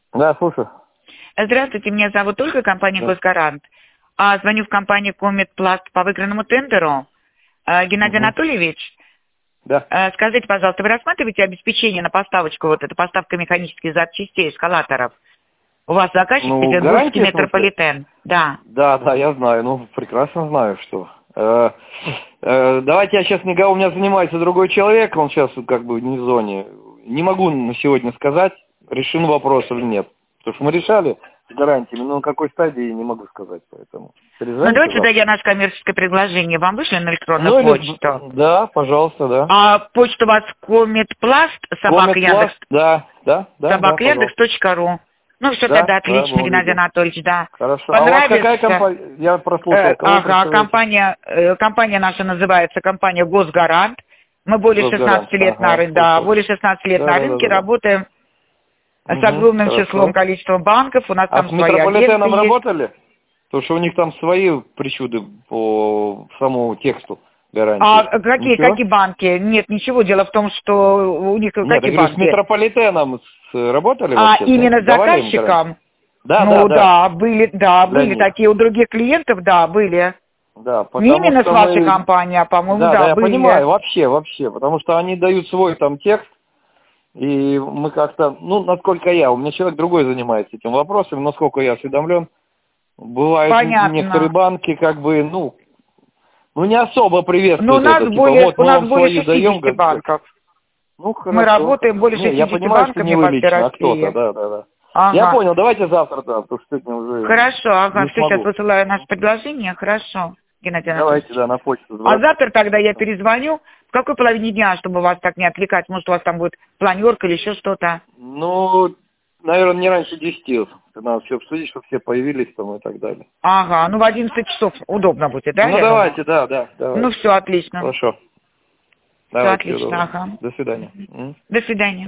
Да, слушаю. Здравствуйте, меня зовут Ольга, компания Да. «Госгарант». Звоню в компанию «Кометпласт» по выигранному тендеру. Геннадий Угу. Анатольевич, Да. скажите, пожалуйста, вы рассматриваете обеспечение на поставочку, вот это поставка механических запчастей, эскалаторов? У вас заказчик Ну, петербургский гарантии, в смысле? метрополитен. Да. Да, я знаю. Ну, прекрасно знаю, что. Давайте я сейчас не говорю, у меня занимается другой человек, он сейчас как бы не в зоне. Не могу на сегодня сказать, решен вопрос или нет. Потому что мы решали с гарантиями, но на какой стадии не могу сказать, поэтому. Ну, Перезвоните давайте тогда завтра. я наше коммерческое предложение вам вышлю на электронную Ну, почту. да, пожалуйста, да. Почта у вас Кометпласт, собака Яндекс, Кометпласт, да, собака пожалуйста. Яндекс.ру. Ну, все Да, тогда отлично, буду Геннадий видеть. Анатольевич, да. Хорошо. А у вас какая Понравится? компания? Я прослушал. Кого вы представляете? Компания наша называется компания «Госгарант». Мы более 16 Госгарант. лет на Ага, рынке, да, слышал. более 16 лет на рынке, Да. работаем с Угу, огромным числом, хорошо. количеством банков, у нас А там с свои агенты метрополитеном есть. работали? Потому что у них там свои причуды по самому тексту гарантии. Ничего? Какие банки? Нет, ничего. Дело в том, что у них Нет, я какие говорю, с банки? метрополитеном работали вообще? Нет? Именно с Давали им гарантию? заказчиком? Да. Для Были них. такие у других клиентов, да, были. Да, Не потому именно с что вашей мы... компанией, а, по-моему, Да, да, я были. понимаю, вообще, потому что они дают свой там текст, и мы как-то, ну, насколько у меня человек другой занимается этим вопросом, насколько я осведомлен, бывают некоторые Понятно. банки как бы, ну не особо Но приветствуют это, типа, вот у мы нас вам более свою даем, 60 банков. ну, Мы хорошо. работаем более Не, я 60 понимаю, что не банками вы по всей лично, а кто-то, России. да. Я Ага. понял, давайте завтра, да, потому что сегодня уже Хорошо, не все, сейчас смогу. высылаю наше предложение. Хорошо, Геннадий Давайте, Анатольевич. да, на почту А сбрасывайте. завтра тогда я перезвоню. В какой половине дня, чтобы вас так не отвлекать? Может, у вас там будет планерка или еще что-то? Ну, наверное, не раньше 10. Надо все обсудить, чтобы все появились там и так далее. Ага, в 11 часов удобно будет, да, Ну, я думаю? давайте, да, Ну, давайте. все отлично. Хорошо. Все Давайте, всего отлично, доброго. ага. До свидания. До свидания.